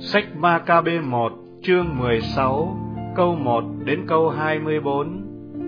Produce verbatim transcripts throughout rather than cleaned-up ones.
Sách Ma-ca-bê một chương mười sáu câu một đến câu hai mươi bốn.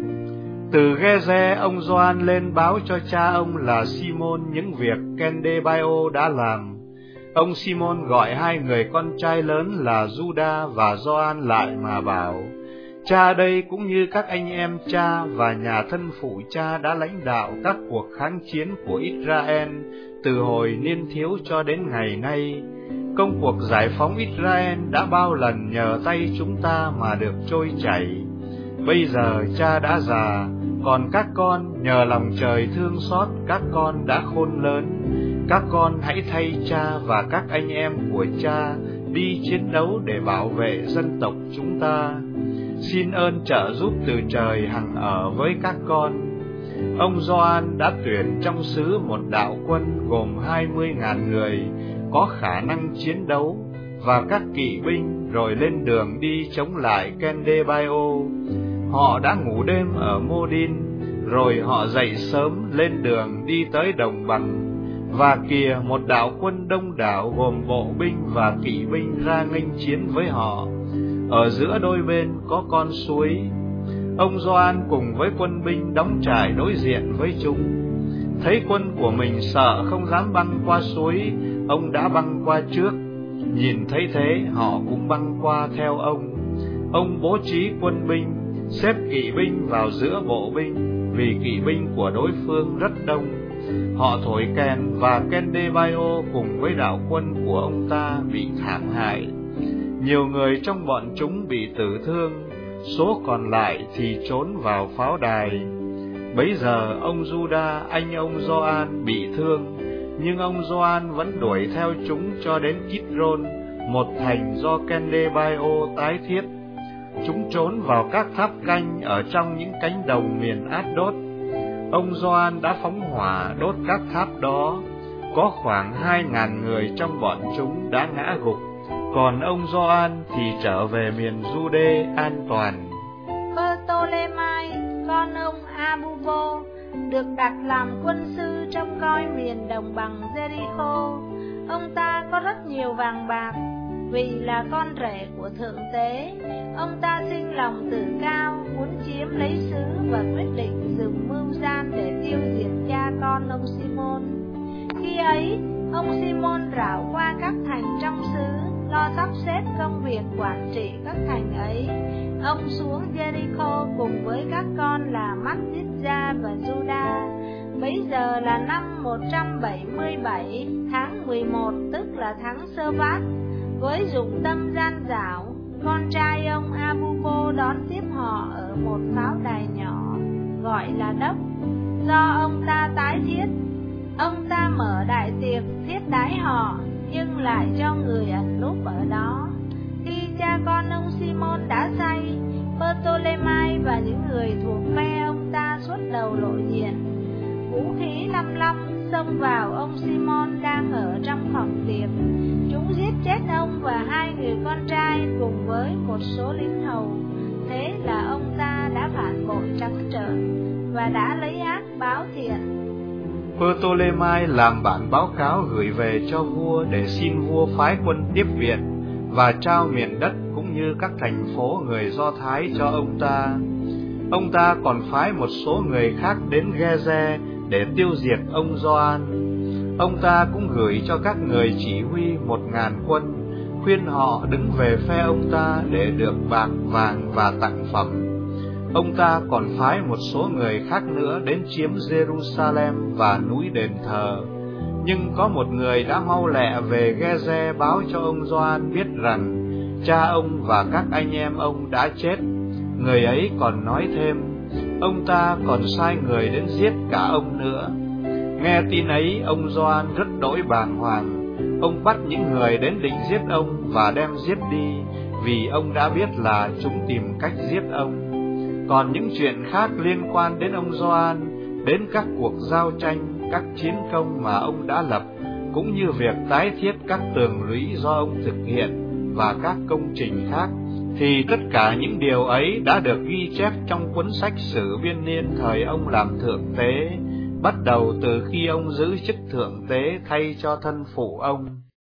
Từ Gê-ze, ông Gioan lên báo cho cha ông là Si-môn những việc Ken-đê-bai-ô đã làm. Ông Si-môn gọi hai người con trai lớn là Giu-đa và Gioan lại mà bảo: Cha đây cũng như các anh em cha và nhà thân phụ cha đã lãnh đạo các cuộc kháng chiến của Israel từ hồi niên thiếu cho đến ngày nay. Công cuộc giải phóng Israel đã bao lần nhờ tay chúng ta mà được trôi chảy. Bây giờ cha đã già, còn các con nhờ lòng trời thương xót các con đã khôn lớn. Các con hãy thay cha và các anh em của cha đi chiến đấu để bảo vệ dân tộc chúng ta. Xin ơn trợ giúp từ trời hằng ở với các con. Ông Gioan đã tuyển trong xứ một đạo quân gồm hai mươi ngàn người có khả năng chiến đấu và các kỵ binh, rồi lên đường đi chống lại Ken-đê-bai-ô. Họ đã ngủ đêm ở Mô-đin, rồi họ dậy sớm lên đường đi tới đồng bằng. Và kìa, một đạo quân đông đảo gồm bộ binh và kỵ binh ra nghênh chiến với họ. Ở giữa đôi bên có con suối. Ông Gioan cùng với quân binh đóng trại đối diện với chúng. Thấy quân của mình sợ không dám băng qua suối, ông đã băng qua trước. Nhìn thấy thế, họ cũng băng qua theo ông. Ông bố trí quân binh, xếp kỵ binh vào giữa bộ binh, vì kỵ binh của đối phương rất đông. Họ thổi kèn và Ken-đê-bai-ô cùng với đạo quân của ông ta bị thảm hại. Nhiều người trong bọn chúng bị tử thương, số còn lại thì trốn vào pháo đài. Bấy giờ ông Giu-đa, anh ông Gioan, bị thương, nhưng ông Gioan vẫn đuổi theo chúng cho đến Kít-rôn, một thành do Ken-đê-bai-ô tái thiết. Chúng trốn vào các tháp canh ở trong những cánh đồng miền Át-đốt. Ông Gioan đã phóng hỏa đốt các tháp đó. Có khoảng hai ngàn người trong bọn chúng đã ngã gục, còn ông Gioan thì trở về miền Giu-đê an toàn. Ptolemy, con ông Abubo, được đặt làm quân sư trông coi miền đồng bằng Jericho. Ông ta có rất nhiều vàng bạc, vì là con rể của thượng tế. Ông ta sinh lòng tự cao, muốn chiếm lấy xứ và quyết định dùng mưu gian để tiêu diệt cha con ông Si-môn. Khi ấy, ông Si-môn rảo qua các thành trong xứ, lo sắp xếp công việc quản trị các thành ấy. Ông xuống Jericho cùng với các con là Mắt-dít-gia và Giu-đa. Bấy giờ là năm một trăm bảy mươi bảy, tháng mười một, tức là tháng Sơ-vát. Với dụng tâm gian dảo, con trai ông Abubo đón tiếp họ ở một pháo đài nhỏ, gọi là Đốc, do ông ta tái thiết. Ông ta mở đại tiệc thiết đãi họ, nhưng lại cho người ẩn núp ở đó. Khi cha con ông Si-môn đã say, Ptolemy và những người thuộc phe ông ta xuất đầu lộ diện. Vũ khí lăm lăm xông vào ông Si-môn đang ở trong phòng tiệc. Chúng giết chết ông và hai người con trai cùng với một số lính hầu. Thế là ông ta đã phản bội trắng trợn và đã lấy ác báo thiện. Ptolemy làm bản báo cáo gửi về cho vua để xin vua phái quân tiếp viện và trao miền đất cũng như các thành phố người Do Thái cho ông ta. Ông ta còn phái một số người khác đến Gê-ze để tiêu diệt ông Gioan. Ông ta cũng gửi cho các người chỉ huy một ngàn quân, khuyên họ đứng về phe ông ta để được bạc, vàng và tặng phẩm. Ông ta còn phái một số người khác nữa đến chiếm Jerusalem và núi đền thờ. Nhưng có một người đã mau lẹ về Gê-ze báo cho ông Gioan biết rằng cha ông và các anh em ông đã chết. Người ấy còn nói thêm, ông ta còn sai người đến giết cả ông nữa. Nghe tin ấy, ông Gioan rất đỗi bàng hoàng. Ông bắt những người đến định giết ông và đem giết đi, vì ông đã biết là chúng tìm cách giết ông. Còn những chuyện khác liên quan đến ông Gioan, đến các cuộc giao tranh, các chiến công mà ông đã lập, cũng như việc tái thiết các tường lũy do ông thực hiện và các công trình khác, thì tất cả những điều ấy đã được ghi chép trong cuốn sách Sử Biên Niên thời ông làm thượng tế, bắt đầu từ khi ông giữ chức thượng tế thay cho thân phụ ông.